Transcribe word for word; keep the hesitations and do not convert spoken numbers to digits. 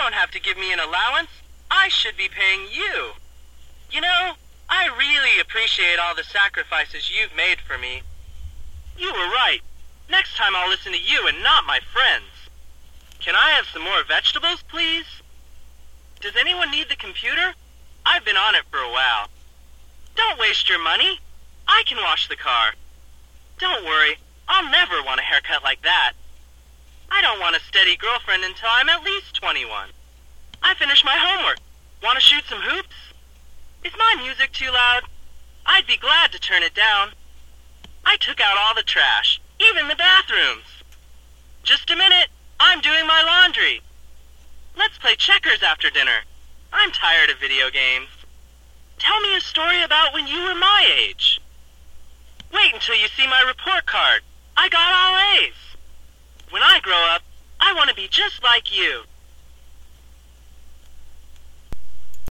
don't have to give me an allowance. I should be paying you. You know, I really appreciate all the sacrifices you've made for me. You were right. Next time I'll listen to you and not my friends. Can I have some more vegetables, please? Does anyone need the computer? I've been on it for a while. Don't waste your money. I can wash the car. Don't worry, I'll never want a haircut like that. I don't want a steady girlfriend until I'm at least twenty-one. I finished my homework. Want to shoot some hoops? Is my music too loud? I'd be glad to turn it down. I took out all the trash, even the bathrooms. Just a minute, I'm doing my laundry. Let's play checkers after dinner. I'm tired of video games. Tell me a story about when you were my age. Wait until you see my report card. I got all A's. When I grow up, I want to be just like you.